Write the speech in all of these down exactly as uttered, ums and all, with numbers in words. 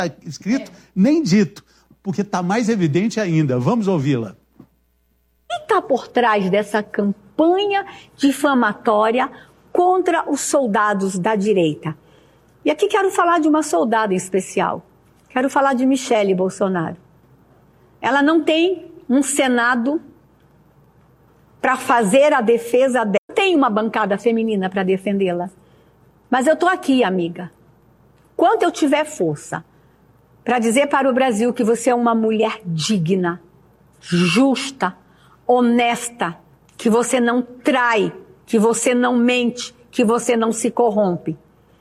escrito, nem dito, porque está mais evidente ainda. Vamos ouvi-la. Quem está por trás dessa campanha difamatória contra os soldados da direita? E aqui quero falar de uma soldada em especial. Quero falar de Michele Bolsonaro. Ela não tem um Senado para fazer a defesa dela. Tem uma bancada feminina para defendê-la. Mas eu estou aqui, amiga. Quando eu tiver força para dizer para o Brasil que você é uma mulher digna, justa, honesta, que você não trai, que você não mente, que você não se corrompe.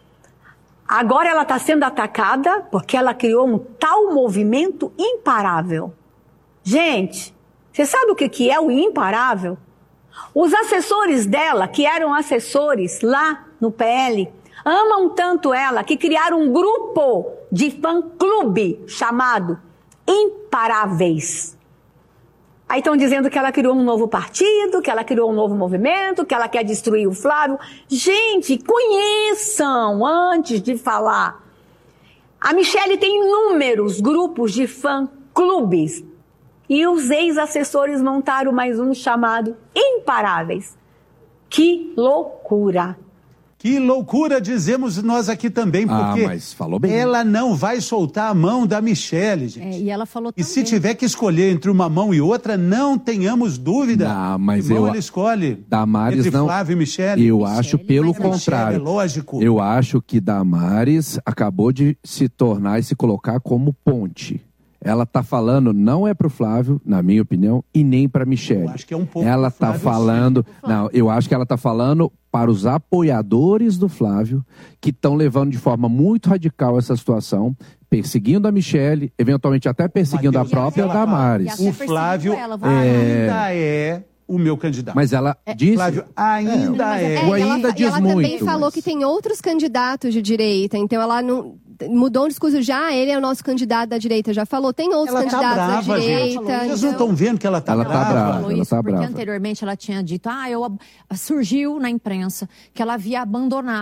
Agora ela está sendo atacada porque ela criou um tal movimento imparável. Gente, você sabe o que que é o imparável? Os assessores dela, que eram assessores lá no P L, amam tanto ela que criaram um grupo de fã-clube chamado Imparáveis. Aí estão dizendo que ela criou um novo partido, que ela criou um novo movimento, que ela quer destruir o Flávio. Gente, conheçam antes de falar. A Michele tem inúmeros grupos de fã-clubes. E os ex-assessores montaram mais um chamado Imparáveis. Que loucura! Que loucura, dizemos nós aqui também, porque ah, mas falou bem. Ela não vai soltar a mão da Michele, gente. É, e ela falou E também. se tiver que escolher entre uma mão e outra, não tenhamos dúvida. Não, mas que mão eu, ela escolhe Damares entre não, Flávio e Michele. Eu Michele, acho pelo mas a contrário. Michele, lógico. Eu acho que Damares acabou de se tornar e se colocar como ponte. Ela tá falando, não é pro Flávio, na minha opinião, e nem pra Michele. Eu acho que é um pouco Ela pro tá Flávio, falando, não, eu acho que ela tá falando para os apoiadores do Flávio, que estão levando de forma muito radical essa situação, perseguindo a Michele, eventualmente até perseguindo Mateus, a própria ela- Damares. E O até Flávio perseguindo ela, vou- ainda é o meu candidato. Mas ela disse... Flávio ainda mas é. é- O e ela, ainda e diz ela também muito, falou mas- que tem outros candidatos de direita, então ela não mudou o discurso já, ele é o nosso candidato da direita, já falou, tem outros Ela tá candidatos brava, da gente. direita. Vocês não então- estão vendo que ela tá Ela tá brava? brava. falou ela isso tá porque brava. anteriormente ela tinha dito, ah, eu ab- surgiu na imprensa que ela havia abandonado